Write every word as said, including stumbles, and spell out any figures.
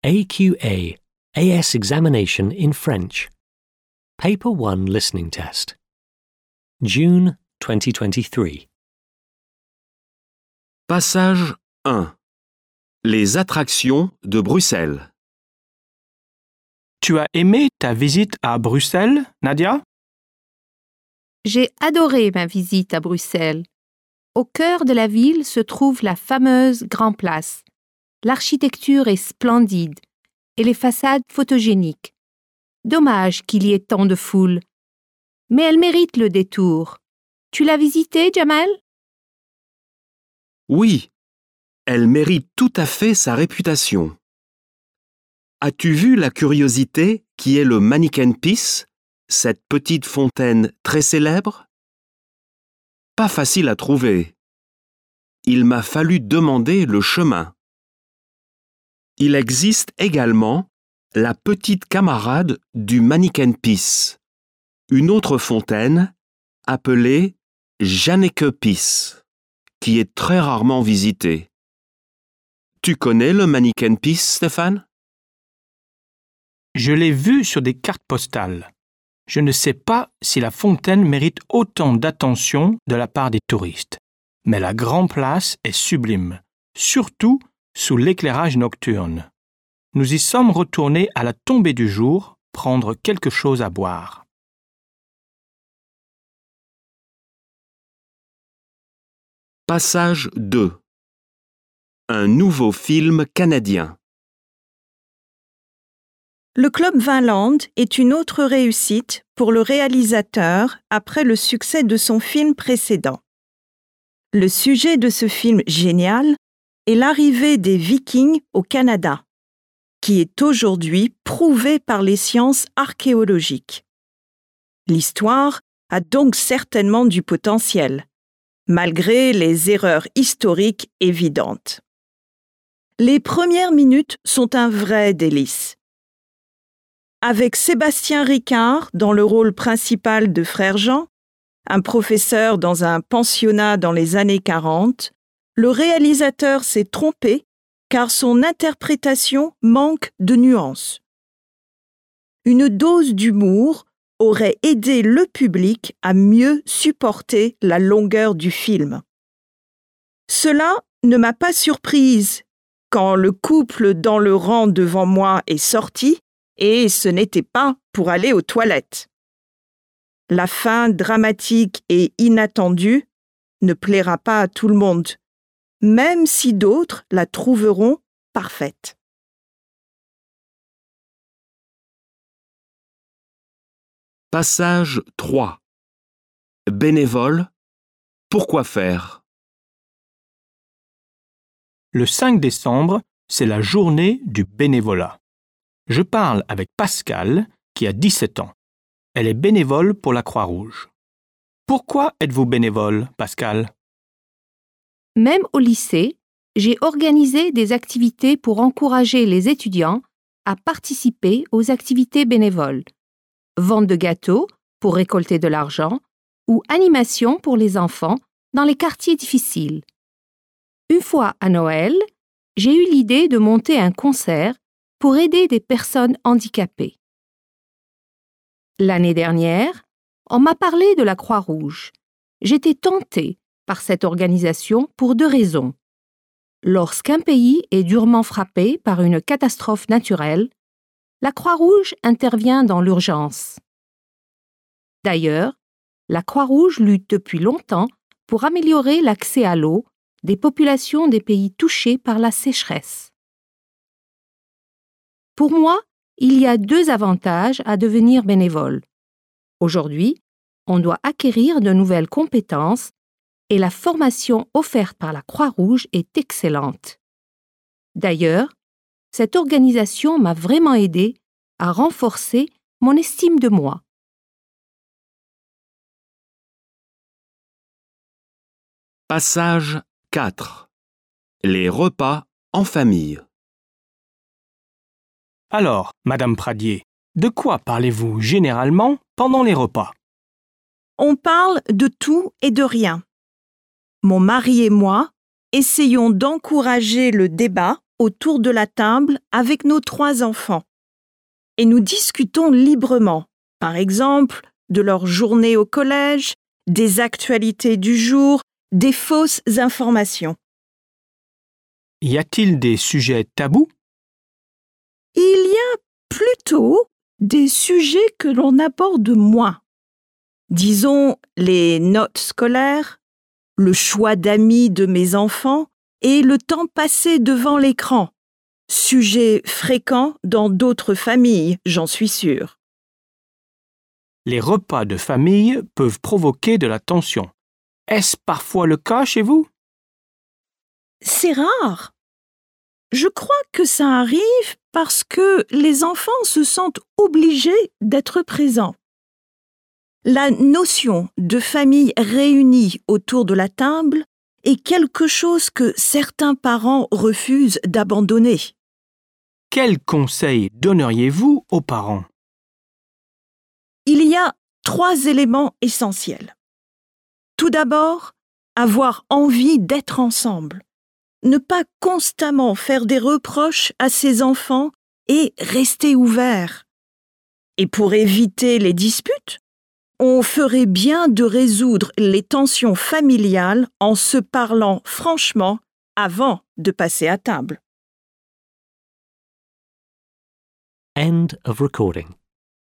A Q A A S Examination in French. Paper one Listening Test. June twenty twenty-three. Passage un. Les attractions de Bruxelles. Tu as aimé ta visite à Bruxelles, Nadia? J'ai adoré ma visite à Bruxelles. Au cœur de la ville se trouve la fameuse Grand Place. L'architecture est splendide et les façades photogéniques. Dommage qu'il y ait tant de foule. Mais elle mérite le détour. Tu l'as visitée, Jamal? Oui, elle mérite tout à fait sa réputation. As-tu vu la curiosité qui est le Manneken Pis, cette petite fontaine très célèbre? Pas facile à trouver. Il m'a fallu demander le chemin. Il existe également la petite camarade du Manneken Pis, une autre fontaine appelée Janneke Pis, qui est très rarement visitée. Tu connais le Manneken Pis, Stéphane? Je l'ai vu sur des cartes postales. Je ne sais pas si la fontaine mérite autant d'attention de la part des touristes. Mais la Grand Place est sublime, surtout sous l'éclairage nocturne. Nous y sommes retournés à la tombée du jour prendre quelque chose à boire. Passage deux. Un nouveau film canadien. Le Club Vinland est une autre réussite pour le réalisateur après le succès de son film précédent. Le sujet de ce film génial est l'arrivée des Vikings au Canada, qui est aujourd'hui prouvé par les sciences archéologiques. L'histoire a donc certainement du potentiel, malgré les erreurs historiques évidentes. Les premières minutes sont un vrai délice. Avec Sébastien Ricard dans le rôle principal de Frère Jean, un professeur dans un pensionnat dans les années quarante, le réalisateur s'est trompé car son interprétation manque de nuances. Une dose d'humour aurait aidé le public à mieux supporter la longueur du film. Cela ne m'a pas surprise quand le couple dans le rang devant moi est sorti et ce n'était pas pour aller aux toilettes. La fin dramatique et inattendue ne plaira pas à tout le monde, même si d'autres la trouveront parfaite. Passage trois. Bénévole, pourquoi faire? Le cinq décembre, c'est la journée du bénévolat. Je parle avec Pascal, qui a dix-sept ans. Elle est bénévole pour la Croix-Rouge. Pourquoi êtes-vous bénévole, Pascal? Même au lycée, j'ai organisé des activités pour encourager les étudiants à participer aux activités bénévoles. Vente de gâteaux pour récolter de l'argent ou animation pour les enfants dans les quartiers difficiles. Une fois à Noël, j'ai eu l'idée de monter un concert pour aider des personnes handicapées. L'année dernière, on m'a parlé de la Croix-Rouge. J'étais tentée par cette organisation pour deux raisons. Lorsqu'un pays est durement frappé par une catastrophe naturelle, la Croix-Rouge intervient dans l'urgence. D'ailleurs, la Croix-Rouge lutte depuis longtemps pour améliorer l'accès à l'eau des populations des pays touchés par la sécheresse. Pour moi, il y a deux avantages à devenir bénévole. Aujourd'hui, on doit acquérir de nouvelles compétences et la formation offerte par la Croix-Rouge est excellente. D'ailleurs, cette organisation m'a vraiment aidé à renforcer mon estime de moi. Passage quatre. Les repas en famille. Alors, Madame Pradier, de quoi parlez-vous généralement pendant les repas? On parle de tout et de rien. Mon mari et moi essayons d'encourager le débat autour de la table avec nos trois enfants et nous discutons librement, par exemple, de leur journée au collège, des actualités du jour, des fausses informations. Y a-t-il des sujets tabous? Il y a plutôt des sujets que l'on aborde moins. Disons les notes scolaires, le choix d'amis de mes enfants et le temps passé devant l'écran. Sujet fréquent dans d'autres familles, j'en suis sûre. Les repas de famille peuvent provoquer de la tension. Est-ce parfois le cas chez vous? C'est rare. Je crois que ça arrive parce que les enfants se sentent obligés d'être présents. La notion de famille réunie autour de la table est quelque chose que certains parents refusent d'abandonner. Quels conseils donneriez-vous aux parents? Il y a trois éléments essentiels. Tout d'abord, avoir envie d'être ensemble. Ne pas constamment faire des reproches à ses enfants et rester ouvert. Et pour éviter les disputes, on ferait bien de résoudre les tensions familiales en se parlant franchement avant de passer à table. End of recording.